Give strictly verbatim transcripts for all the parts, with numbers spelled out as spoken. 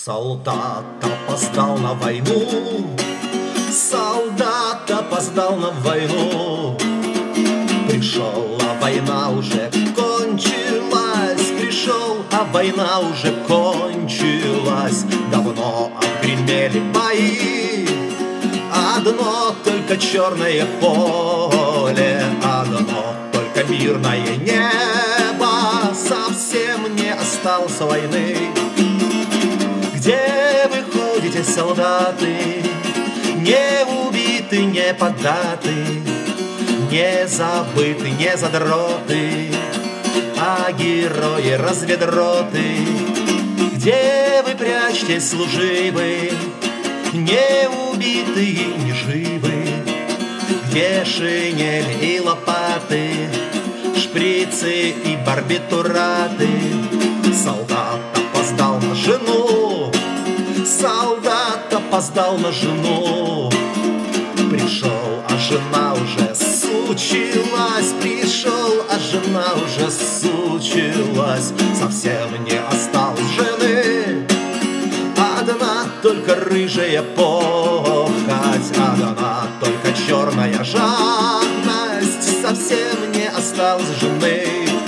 Солдат опоздал на войну, солдат опоздал на войну. Пришел, а война уже кончилась, пришел, а война уже кончилась. Давно отгремели бои, одно только черное поле, одно только мирное небо. Совсем не осталось войны. Где вы ходите, солдаты, не убиты, не поддаты, не забыты, не задроты, а герои разведроты? Где вы прячетесь, служивы, не убитые, не живы? Где шинель и лопаты, шприцы и барбитураты? Солдат опоздал на жену, солдат опоздал на жену. Пришел, а жена уже сучилась, пришел, а жена уже сучилась. Совсем не осталось жены, одна только рыжая похоть, одна только черная жадность. Совсем не осталось жены.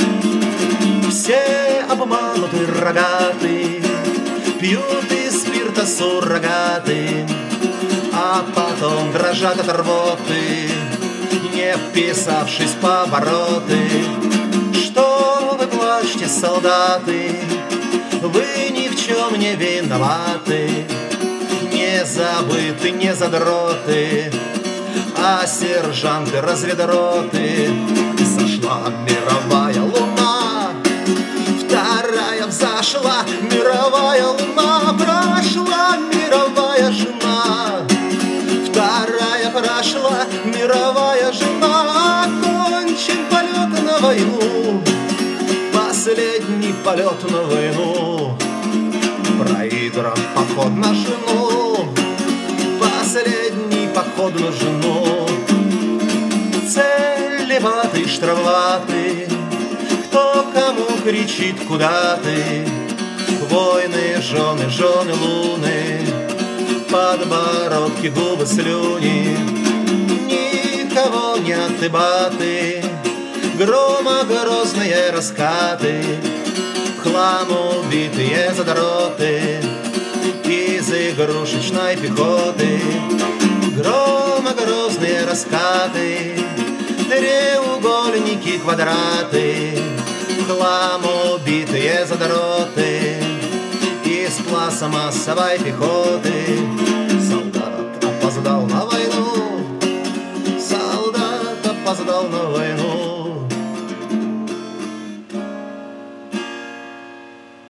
Все обмануты, рогаты, пьют из спирта суррогаты, а потом дрожат от рвоты, не вписавшись в повороты. Что вы плачете, солдаты, вы ни в чем не виноваты, не забыты, не задроты, а сержанты разведроты. Сошла мировая луна, вторая взошла мировая луна. Прошла мировая жена, вторая прошла мировая жена. Окончен полет на войну, последний полет на войну. Проигран поход на жену, последний поход на жену. Целеватый, штрафоватый, кто кому кричит, куда ты? Войны, жены, жены, луны, подбородки, губы, слюни. Никого не отыбаты, грома грозные раскаты, в хлам убитые задроты из игрушечной пехоты. Грома грозные раскаты, треугольники, квадраты, в хлам убитые задроты из пластмассовой пехоты. Солдат опоздал на войну, солдат опоздал на войну.